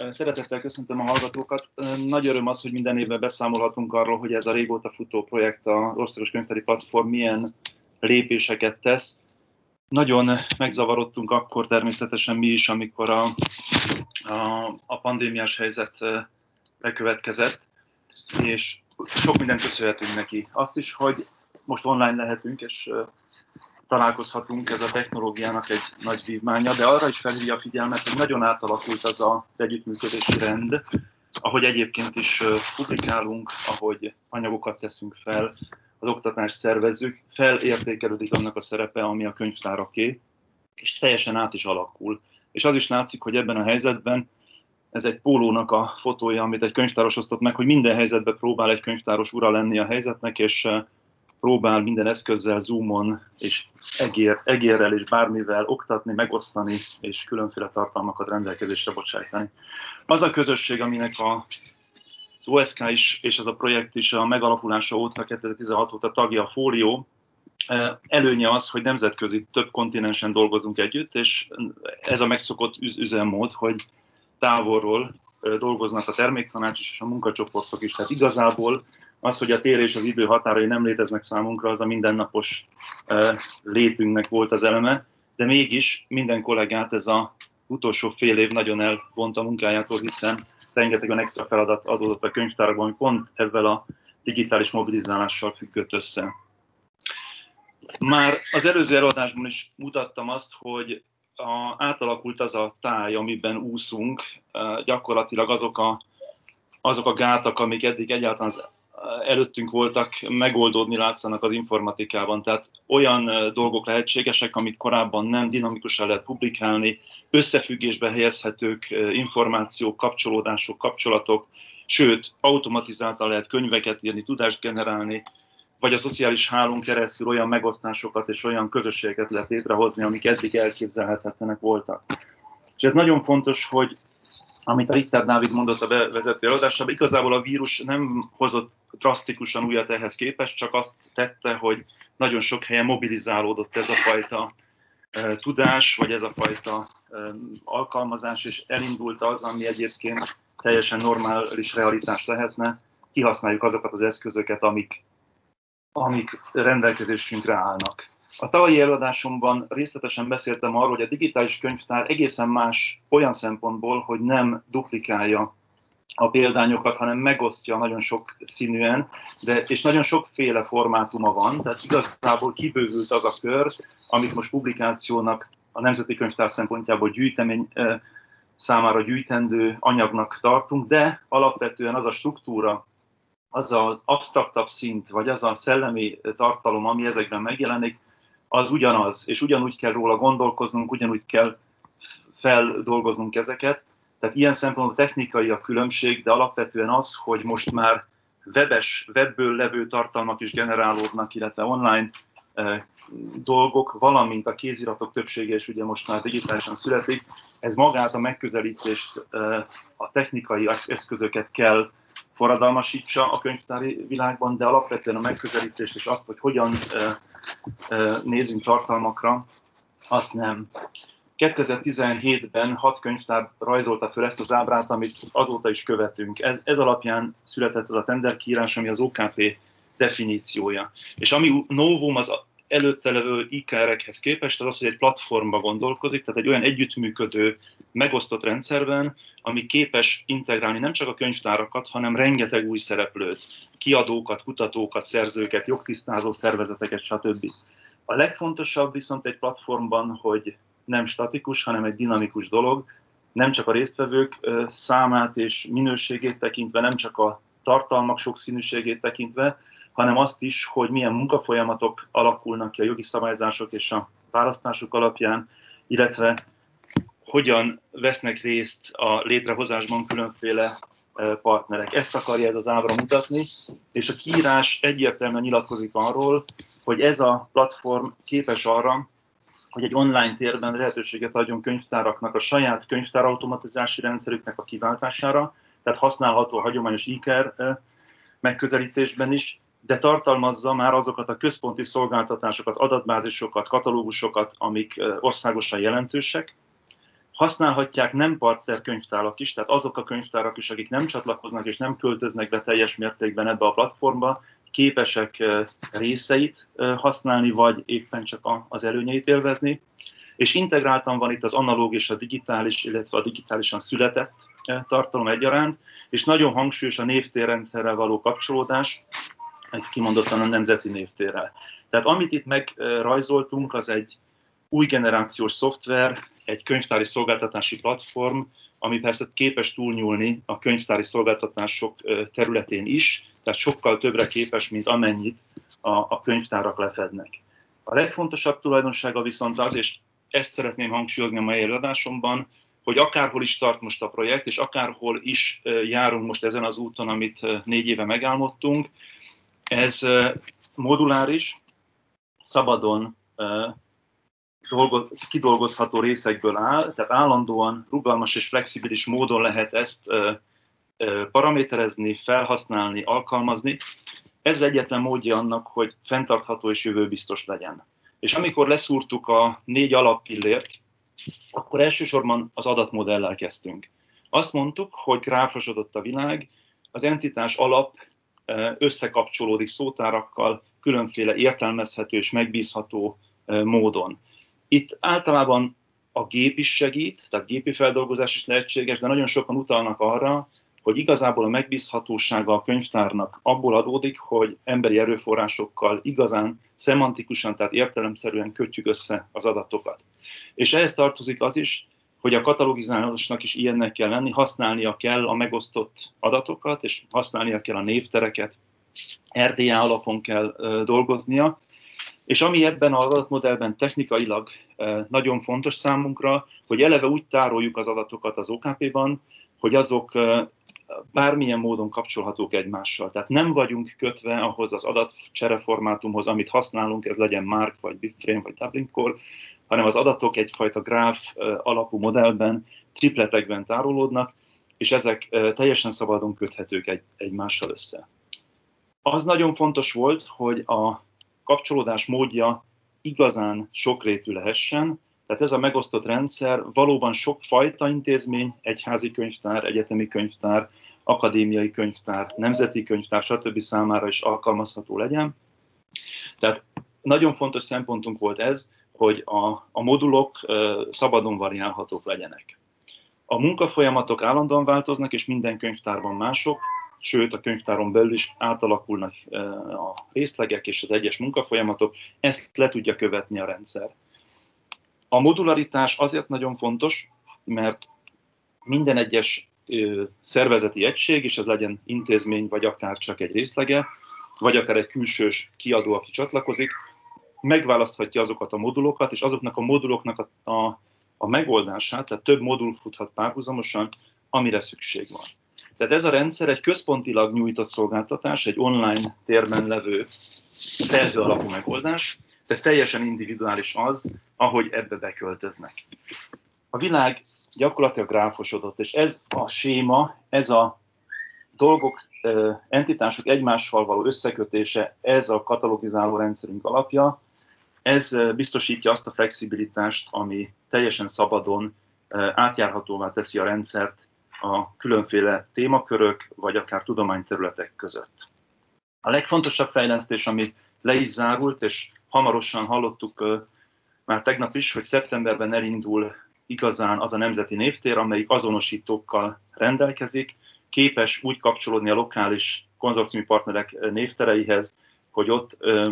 Szeretettel köszöntöm a hallgatókat. Nagy öröm az, hogy minden évben beszámolhatunk arról, hogy ez a régóta futó projekt, az Országos Könyvtári Platform milyen lépéseket tesz. Nagyon megzavarodtunk akkor természetesen mi is, amikor a pandémiás helyzet bekövetkezett, és sok mindent köszönhetünk neki. Azt is, hogy most online lehetünk, és találkozhatunk, ez a technológiának egy nagy vívmánya, de arra is felhívja a figyelmet, hogy nagyon átalakult az együttműködési rend, ahogy egyébként is publikálunk, ahogy anyagokat teszünk fel, az oktatást szervezzük, felértékelődik annak a szerepe, ami a könyvtáraké, és teljesen át is alakul. És az is látszik, hogy ebben a helyzetben, ez egy pólónak a fotója, amit egy könyvtáros osztott meg, hogy minden helyzetben próbál egy könyvtáros ura lenni a helyzetnek, és próbál minden eszközzel, Zoomon és egérrel és bármivel oktatni, megosztani és különféle tartalmakat rendelkezésre bocsájtani. Az a közösség, aminek az OSK is és az a projekt is a megalakulása óta, 2016 óta tagja a Fólió, előnye az, hogy nemzetközi több kontinensen dolgozunk együtt, és ez a megszokott üzemmód, hogy távolról dolgoznak a terméktanács és a munkacsoportok is. Tehát igazából az, hogy a tér és az idő határai nem léteznek számunkra, az a mindennapos létünknek volt az eleme, de mégis minden kollégát ez az utolsó fél év nagyon elvont a munkájától, hiszen rengeteg olyan extra feladat adódott a könyvtárakban, ami pont ebben a digitális mobilizálással függött össze. Már az előző előadásban is mutattam azt, hogy átalakult az a táj, amiben úszunk, gyakorlatilag azok a gátak, amik eddig egyáltalán előttünk voltak, megoldódni látszanak az informatikában. Tehát olyan dolgok lehetségesek, amik korábban nem dinamikusan lehet publikálni, összefüggésbe helyezhetők információk, kapcsolódások, kapcsolatok, sőt, automatizáltan lehet könyveket írni, tudást generálni, vagy a szociális hálón keresztül olyan megosztásokat és olyan közösségeket lehet létrehozni, amik eddig elképzelhetetlenek voltak. És ez nagyon fontos, hogy amit a Richter Dávid mondott a bevezető előadásában, igazából a vírus nem hozott drasztikusan újat ehhez képest, csak azt tette, hogy nagyon sok helyen mobilizálódott ez a fajta tudás, vagy ez a fajta alkalmazás, és elindult az, ami egyébként teljesen normális realitás lehetne. Kihasználjuk azokat az eszközöket, amik rendelkezésünkre állnak. A tavalyi előadásomban részletesen beszéltem arról, hogy a digitális könyvtár egészen más olyan szempontból, hogy nem duplikálja a példányokat, hanem megosztja nagyon sok színűen, és nagyon sokféle formátuma van, tehát igazából kibővült az a kör, amit most publikációnak a Nemzeti Könyvtár szempontjából gyűjtemény számára gyűjtendő anyagnak tartunk, de alapvetően az a struktúra, az az absztraktabb szint, vagy az a szellemi tartalom, ami ezekben megjelenik, az ugyanaz, és ugyanúgy kell róla gondolkoznunk, ugyanúgy kell feldolgoznunk ezeket. Tehát ilyen szempontból technikai a különbség, de alapvetően az, hogy most már webből levő tartalmak is generálódnak, illetve online dolgok, valamint a kéziratok többsége is ugye most már digitálisan születik. Ez magát a megközelítést, a technikai eszközöket kell forradalmasítsa a könyvtári világban, de alapvetően a megközelítést és azt, hogy hogyan nézünk tartalmakra, azt nem. 2017-ben 6 könyvtár rajzolta föl ezt az ábrát, amit azóta is követünk. Ez alapján született az a tenderkiírás, ami az OKP definíciója. És ami novum az előtte levő IKR-ekhez képest, az az, hogy egy platformba gondolkozik, tehát egy olyan együttműködő, megosztott rendszerben, ami képes integrálni nem csak a könyvtárakat, hanem rengeteg új szereplőt, kiadókat, kutatókat, szerzőket, jogtisztázó szervezeteket, stb. A legfontosabb viszont egy platformban, hogy nem statikus, hanem egy dinamikus dolog, nem csak a résztvevők számát és minőségét tekintve, nem csak a tartalmak sokszínűségét tekintve, hanem azt is, hogy milyen munkafolyamatok alakulnak ki a jogi szabályzások és a választások alapján, illetve hogyan vesznek részt a létrehozásban különféle partnerek. Ezt akarja ez az ábra mutatni, és a kiírás egyértelműen nyilatkozik arról, hogy ez a platform képes arra, hogy egy online térben lehetőséget adjon könyvtáraknak a saját könyvtárautomatizási rendszerüknek a kiváltására, tehát használható a hagyományos IKR megközelítésben is, de tartalmazza már azokat a központi szolgáltatásokat, adatbázisokat, katalógusokat, amik országosan jelentősek, Használhatják nem partner könyvtárak is, tehát azok a könyvtárak is, akik nem csatlakoznak és nem költöznek be teljes mértékben ebbe a platformba, képesek részeit használni, vagy éppen csak az előnyeit élvezni. És integráltan van itt az analóg és a digitális, illetve a digitálisan született tartalom egyaránt, és nagyon hangsúlyos a névtérrendszerrel való kapcsolódás, egy kimondottan a nemzeti névtérrel. Tehát amit itt megrajzoltunk, az egy új generációs szoftver, egy könyvtári szolgáltatási platform, ami persze képes túlnyúlni a könyvtári szolgáltatások területén is, tehát sokkal többre képes, mint amennyit a könyvtárak lefednek. A legfontosabb tulajdonsága viszont az, és ezt szeretném hangsúlyozni a mai előadásomban, hogy akárhol is tart most a projekt, és akárhol is járunk most ezen az úton, amit 4 éve megálmodtunk, ez moduláris, szabadon kidolgozható részekből áll, tehát állandóan rugalmas és flexibilis módon lehet ezt paraméterezni, felhasználni, alkalmazni. Ez egyetlen módja annak, hogy fenntartható és jövőbiztos legyen. És amikor leszúrtuk a 4 alappillért, akkor elsősorban az adatmodellel kezdtünk. Azt mondtuk, hogy gráfosodott a világ, az entitás alap összekapcsolódik szótárakkal, különféle értelmezhető és megbízható módon. Itt általában a gép is segít, tehát gépi feldolgozás is lehetséges, de nagyon sokan utalnak arra, hogy igazából a megbízhatósága a könyvtárnak abból adódik, hogy emberi erőforrásokkal igazán szemantikusan, tehát értelemszerűen kötjük össze az adatokat. És ehhez tartozik az is, hogy a katalogizálásnak is ilyennek kell lenni, használnia kell a megosztott adatokat, és használnia kell a névtereket, RDA alapon kell dolgoznia, és ami ebben az adatmodellben technikailag nagyon fontos számunkra, hogy eleve úgy tároljuk az adatokat az OKP-ban, hogy azok bármilyen módon kapcsolhatók egymással. Tehát nem vagyunk kötve ahhoz az adatcsereformátumhoz, amit használunk, ez legyen MARC, vagy BibFrame, vagy Dublin Core, hanem az adatok egyfajta gráf alapú modellben, tripletekben tárolódnak, és ezek teljesen szabadon köthetők egymással össze. Az nagyon fontos volt, hogy a kapcsolódás módja igazán sokrétű lehessen, tehát ez a megosztott rendszer valóban sokfajta intézmény, egyházi könyvtár, egyetemi könyvtár, akadémiai könyvtár, nemzeti könyvtár, stb. Számára is alkalmazható legyen. Tehát nagyon fontos szempontunk volt ez, hogy a modulok szabadon variálhatók legyenek. A munkafolyamatok állandóan változnak, és minden könyvtárban mások, sőt a könyvtáron belül is átalakulnak a részlegek és az egyes munkafolyamatok, ezt le tudja követni a rendszer. A modularitás azért nagyon fontos, mert minden egyes szervezeti egység, és ez legyen intézmény, vagy akár csak egy részlege, vagy akár egy külsős kiadó, aki csatlakozik, megválaszthatja azokat a modulokat, és azoknak a moduloknak a megoldását, tehát több modul futhat párhuzamosan, amire szükség van. Tehát ez a rendszer egy központilag nyújtott szolgáltatás, egy online térben levő felhő alapú megoldás, de teljesen individuális az, ahogy ebbe beköltöznek. A világ gyakorlatilag gráfosodott, és ez a séma, ez a dolgok, entitások egymással való összekötése, ez a katalogizáló rendszerünk alapja, ez biztosítja azt a flexibilitást, ami teljesen szabadon átjárhatóvá teszi a rendszert a különféle témakörök, vagy akár tudományterületek között. A legfontosabb fejlesztés, ami le is zárult, és hamarosan hallottuk már tegnap is, hogy szeptemberben elindul igazán az a nemzeti névtér, amelyik azonosítókkal rendelkezik, képes úgy kapcsolódni a lokális konzorciumi partnerek névtereihez, hogy ott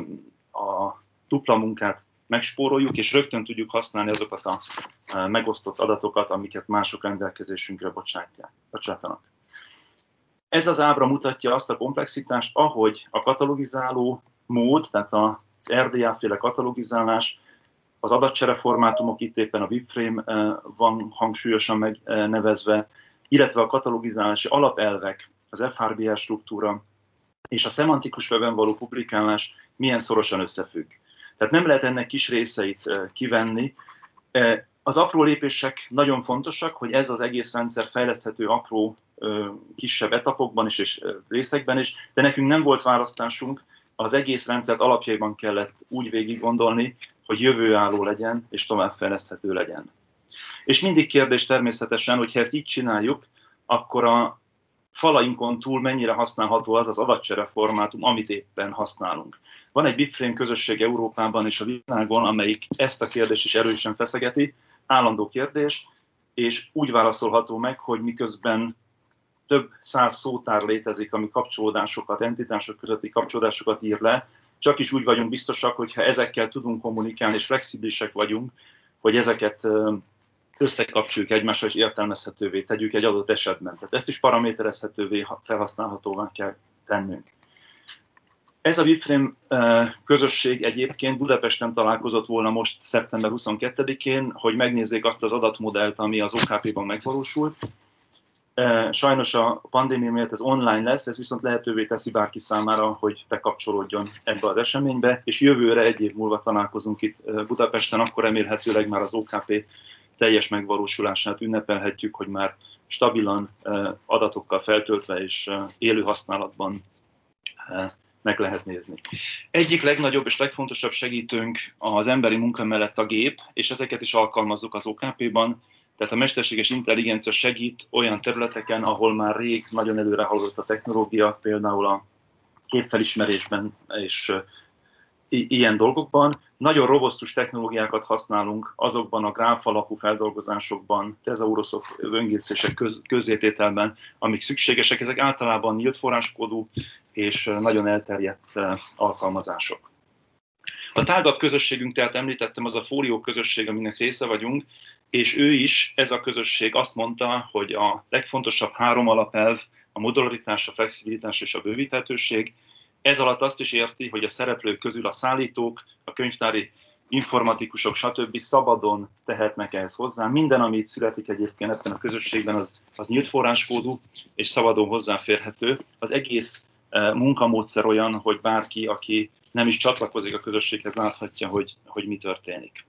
a dupla munkát megspóroljuk, és rögtön tudjuk használni azokat a megosztott adatokat, amiket mások rendelkezésünkre bocsátanak. Ez az ábra mutatja azt a komplexitást, ahogy a katalogizáló mód, tehát az RDA-féle katalogizálás, az adatcsereformátumok, itt éppen a BibFrame van hangsúlyosan megnevezve, illetve a katalogizálási alapelvek, az FHRBR struktúra és a szemantikus webben való publikálás milyen szorosan összefügg. Tehát nem lehet ennek kis részeit kivenni. Az apró lépések nagyon fontosak, hogy ez az egész rendszer fejleszthető apró, kisebb etapokban is és részekben is, de nekünk nem volt választásunk, az egész rendszert alapjaiban kellett úgy végig gondolni, hogy jövőálló legyen és továbbfejleszthető legyen. És mindig kérdés természetesen, hogy ha ezt így csináljuk, akkor a falainkon túl mennyire használható az az adatcsere formátum, amit éppen használunk. Van egy BitFrame közösség Európában és a világon, amelyik ezt a kérdést is erősen feszegeti, állandó kérdés, és úgy válaszolható meg, hogy miközben több száz szótár létezik, ami kapcsolódásokat, entitások közötti kapcsolódásokat ír le, csak is úgy vagyunk biztosak, hogyha ezekkel tudunk kommunikálni, és flexibilisek vagyunk, hogy ezeket összekapcsoljuk egymással, és értelmezhetővé tegyük egy adott esetben. Tehát ezt is paraméterezhetővé, felhasználhatóvá kell tennünk. Ez a BitFrame közösség egyébként Budapesten találkozott volna most szeptember 22-én, hogy megnézzék azt az adatmodellt, ami az OKP-ban megvalósult. Sajnos a pandémia miatt ez online lesz, ez viszont lehetővé teszi bárki számára, hogy bekapcsolódjon ebbe az eseménybe, és jövőre egy év múlva találkozunk itt Budapesten, akkor remélhetőleg már az OKP teljes megvalósulását ünnepelhetjük, hogy már stabilan adatokkal feltöltve és élő használatban meg lehet nézni. Egyik legnagyobb és legfontosabb segítőnk az emberi munka mellett a gép, és ezeket is alkalmazzuk az OKP-ban, tehát a mesterséges intelligencia segít olyan területeken, ahol már rég nagyon előre haladott a technológia, például a képfelismerésben és ilyen dolgokban. Nagyon robosztus technológiákat használunk azokban a gráf alapú feldolgozásokban, tezauroszok, böngészések közzétételben, amik szükségesek. Ezek általában nyílt forráskódú és nagyon elterjedt alkalmazások. A tágabb közösségünk, tehát említettem, az a Folio közösség, aminek része vagyunk, és ő is, ez a közösség azt mondta, hogy a legfontosabb 3 alapelv a modularitás, a flexibilitás és a bővíthetőség. Ez alatt azt is érti, hogy a szereplők közül a szállítók, a könyvtári informatikusok, stb. Szabadon tehetnek ehhez hozzá. Minden, ami itt születik egyébként ebben a közösségben, az nyílt forráskódú és szabadon hozzáférhető. Az egész munkamódszer olyan, hogy bárki, aki nem is csatlakozik a közösséghez, láthatja, hogy mi történik.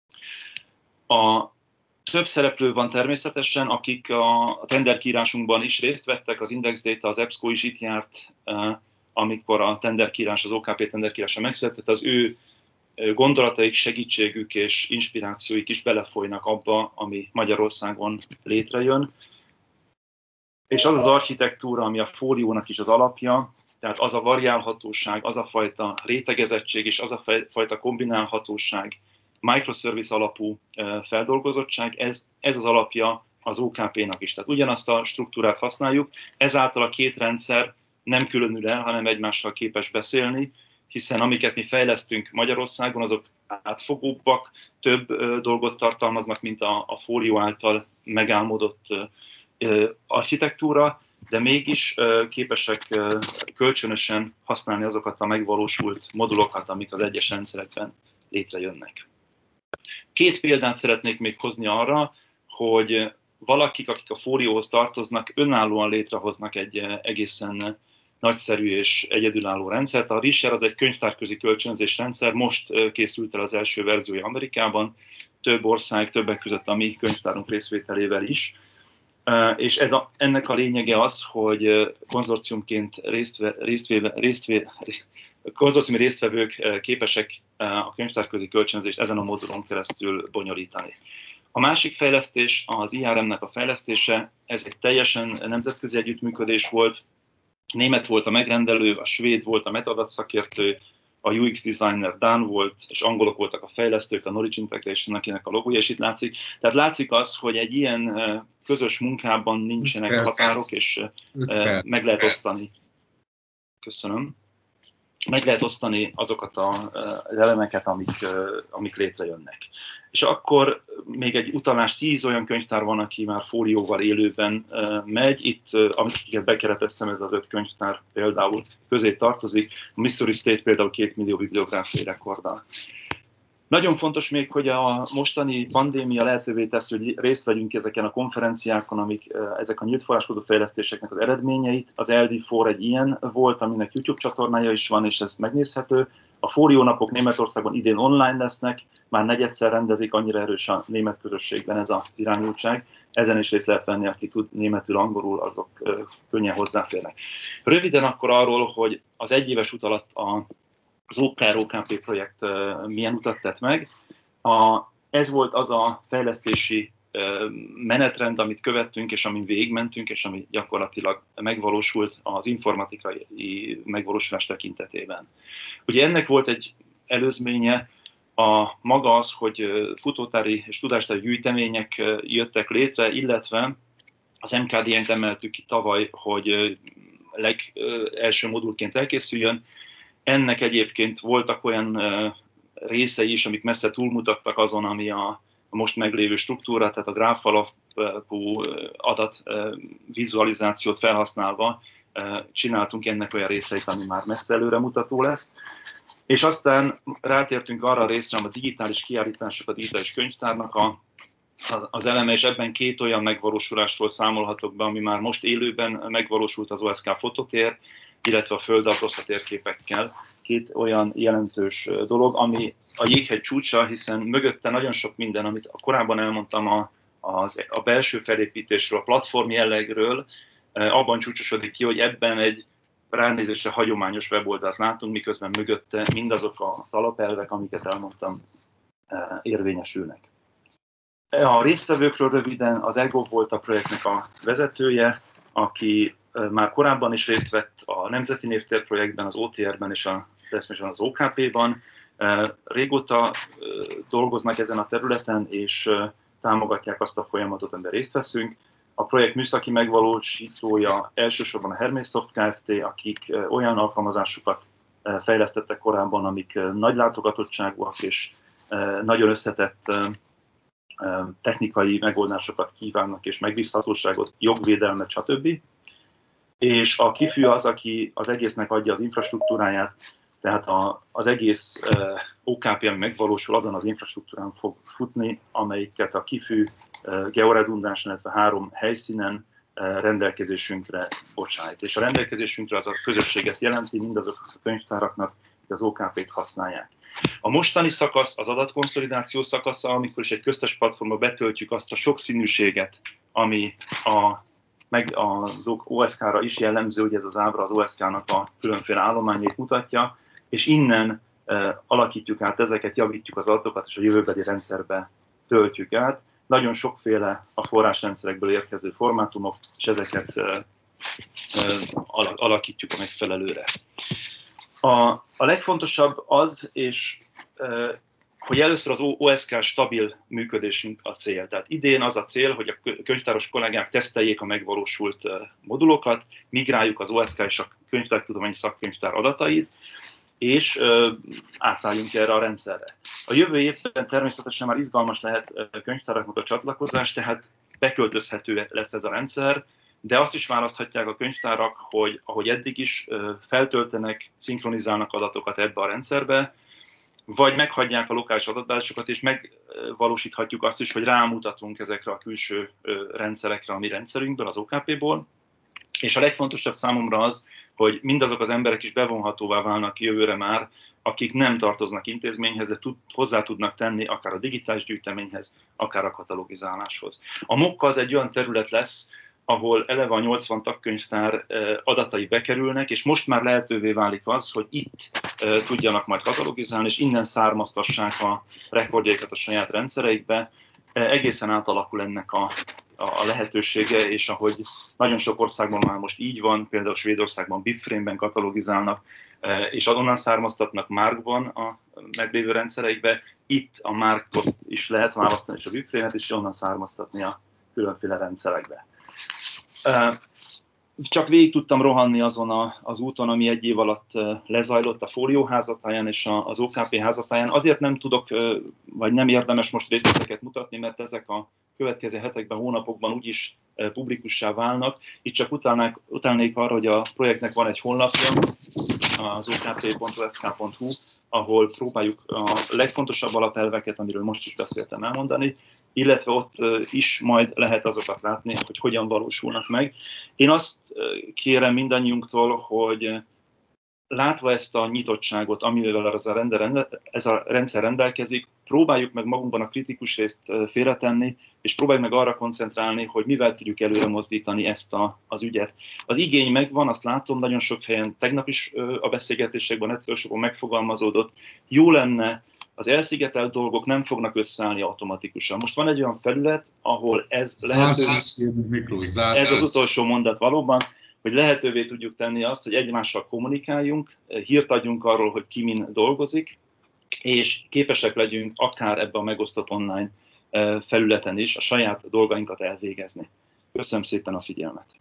A több szereplő van természetesen, akik a tenderkiírásunkban is részt vettek, az Index Data, az EBSCO is itt járt, amikor a tenderkiírás, az OKP tenderkiírása megszületett, az ő gondolataik, segítségük és inspirációik is belefolynak abba, ami Magyarországon létrejön. És az az architektúra, ami a Foliónak is az alapja, tehát az a variálhatóság, az a fajta rétegezettség és az a fajta kombinálhatóság, microservice alapú feldolgozottság, ez az alapja az OKP-nak is. Tehát ugyanazt a struktúrát használjuk, ezáltal a két rendszer nem különül el, hanem egymással képes beszélni, hiszen amiket mi fejlesztünk Magyarországon, azok átfogóbbak, több dolgot tartalmaznak, mint a Folio által megálmodott architektúra, de mégis képesek kölcsönösen használni azokat a megvalósult modulokat, amik az egyes rendszerekben létrejönnek. 2 példát szeretnék még hozni arra, hogy valakik, akik a Folióhoz tartoznak, önállóan létrehoznak egy egészen nagyszerű és egyedülálló rendszert. A Risher az egy könyvtárközi kölcsönzés rendszer, most készült el az első verziója Amerikában, több ország, többek között a mi könyvtárunk részvételével is. És ennek a lényege az, hogy konzorciumként konzorciumi résztvevők képesek a könyvtárközi kölcsönzést ezen a modulon keresztül bonyolítani. A másik fejlesztés az IRM-nek a fejlesztése, ez egy teljesen nemzetközi együttműködés volt. Német volt a megrendelő, a svéd volt a metadat szakértő, a UX designer Dán volt, és angolok voltak a fejlesztők, a Knowledge Integration, akinek a logója is itt látszik. Tehát látszik az, hogy egy ilyen közös munkában nincsenek határok, és meg lehet osztani. Köszönöm. Meg lehet osztani azokat az elemeket, amik létrejönnek. És akkor még egy utalás, 10 olyan könyvtár van, aki már Folióval élőben megy. Itt, amiket bekereteztem, ez az 5 könyvtár például közé tartozik. A Missouri State például 2 millió bibliográfiai rekorddal. Nagyon fontos még, hogy a mostani pandémia lehetővé teszi, hogy részt vegyünk ezeken a konferenciákon, amik ezek a nyílt forráskodó fejlesztéseknek az eredményeit. Az LD4 egy ilyen volt, aminek YouTube csatornája is van, és ez megnézhető. A Folio napok Németországban idén online lesznek, már negyedszer rendezik, annyira erős a német közösségben ez az irányultság. Ezen is részt lehet venni, aki tud németül, angolul, azok könnyen hozzáférnek. Röviden akkor arról, hogy az egyéves út alatt az OKR-OKP projekt milyen utat tett meg. Ez volt az a fejlesztési menetrend, amit követtünk, és amin végigmentünk, és ami gyakorlatilag megvalósult az informatikai megvalósulás tekintetében. Ugye ennek volt egy előzménye, a maga az, hogy futótári és tudástári gyűjtemények jöttek létre, illetve az MKDN-t emeltük ki tavaly, hogy legelső modulként elkészüljön. Ennek egyébként voltak olyan részei is, amik messze túlmutattak azon, ami a most meglévő struktúra, tehát a gráf alapú adatvizualizációt felhasználva csináltunk ennek olyan részeit, ami már messze előremutató lesz. És aztán rátértünk arra a részre, a digitális kiállítások, a digitális könyvtárnak az eleme, és ebben két olyan megvalósulásról számolhatok be, ami már most élőben megvalósult, az OSK fototér, illetve a földrajzra térképekkel. Két olyan jelentős dolog, ami a jéghegy csúcsa, hiszen mögötte nagyon sok minden, amit korábban elmondtam a belső felépítésről, a platform jellegről, abban csúcsosodik ki, hogy ebben egy ránézésre hagyományos weboldalt látunk, miközben mögötte mindazok az alapelvek, amiket elmondtam, érvényesülnek. A résztvevőkről röviden, az EGO volt a projektnek a vezetője, aki már korábban is részt vett a Nemzeti Névtér projektben, az OTR-ben és természetesen az OKP-ban. Régóta dolgoznak ezen a területen, és támogatják azt a folyamatot, amiben részt veszünk. A projekt műszaki megvalósítója elsősorban a Hermészsoft Kft., akik olyan alkalmazásokat fejlesztettek korábban, amik nagy látogatottságúak és nagyon összetett technikai megoldásokat kívánnak, és megbízhatóságot, jogvédelmet, stb. És a KIFÜ az, aki az egésznek adja az infrastruktúráját, tehát az egész OKP, ami megvalósul, azon az infrastruktúrán fog futni, amelyiket a KIFÜ georedundáns, illetve 3 helyszínen rendelkezésünkre bocsájt. És a rendelkezésünkre az a közösséget jelenti, mindazok a könyvtáraknak, hogy az OKP-t használják. A mostani szakasz az adatkonszolidáció szakasza, amikor is egy köztes platformba betöltjük azt a sokszínűséget, ami az OSK-ra is jellemző, hogy ez az ábra az OSK-nak a különféle állományait mutatja, és innen alakítjuk át ezeket, javítjuk az adatokat, és a jövőbeli rendszerbe töltjük át. Nagyon sokféle a forrásrendszerekből érkező formátumok, és ezeket alakítjuk a megfelelőre. A legfontosabb az, és hogy először az OSK stabil működésünk a cél. Tehát idén az a cél, hogy a könyvtáros kollégák teszteljék a megvalósult modulokat, migráljuk az OSK és a könyvtártudományi szakkönyvtár adatait, és átálljunk erre a rendszerre. A jövő évben természetesen már izgalmas lehet könyvtáraknak a csatlakozás, tehát beköltözhető lesz ez a rendszer, de azt is választhatják a könyvtárak, hogy ahogy eddig is feltöltenek, szinkronizálnak adatokat ebbe a rendszerbe, vagy meghagyják a lokális adatbázisokat, és megvalósíthatjuk azt is, hogy rámutatunk ezekre a külső rendszerekre a mi rendszerünkből, az OKP-ból. És a legfontosabb számomra az, hogy mindazok az emberek is bevonhatóvá válnak jövőre már, akik nem tartoznak intézményhez, de hozzá tudnak tenni akár a digitális gyűjteményhez, akár a katalogizáláshoz. A MOKKA az egy olyan terület lesz, ahol eleve a 80 tagkönyvtár adatai bekerülnek, és most már lehetővé válik az, hogy itt tudjanak majd katalogizálni, és innen származtassák a rekordjaikat a saját rendszereikbe. Egészen átalakul ennek a lehetősége, és ahogy nagyon sok országban már most így van, például Svédországban BibFrame-ben katalogizálnak, és onnan származtatnak MARC-ban a meglévő rendszereikbe, itt a MARC-ot is lehet választani, és a BibFrame-et is onnan származtatni a különféle rendszerekbe. Csak végig tudtam rohanni azon az úton, ami egy év alatt lezajlott a Fólió házatáján és az OKP házatáján. Azért nem tudok, vagy nem érdemes most részleteket mutatni, mert ezek a következő hetekben, hónapokban úgyis publikussá válnak. Itt csak utalnék arra, hogy a projektnek van egy honlapja, az okp.osk.hu, ahol próbáljuk a legfontosabb alapelveket, amiről most is beszéltem, elmondani, illetve ott is majd lehet azokat látni, hogy hogyan valósulnak meg. Én azt kérem mindannyiunktól, hogy látva ezt a nyitottságot, amivel ez a rendszer rendelkezik, próbáljuk meg magunkban a kritikus részt félretenni, és próbáljuk meg arra koncentrálni, hogy mivel tudjuk előre mozdítani ezt az ügyet. Az igény megvan, azt látom, nagyon sok helyen, tegnap is a beszélgetésekben, networkshopon megfogalmazódott. Jó lenne az elszigetelt dolgok nem fognak összeállni automatikusan. Most van egy olyan felület, ahol ez az utolsó mondat valóban, hogy lehetővé tudjuk tenni azt, hogy egymással kommunikáljunk, hírt adjunk arról, hogy ki min dolgozik, és képesek legyünk akár ebben a megosztott online felületen is a saját dolgainkat elvégezni. Köszönöm szépen a figyelmet!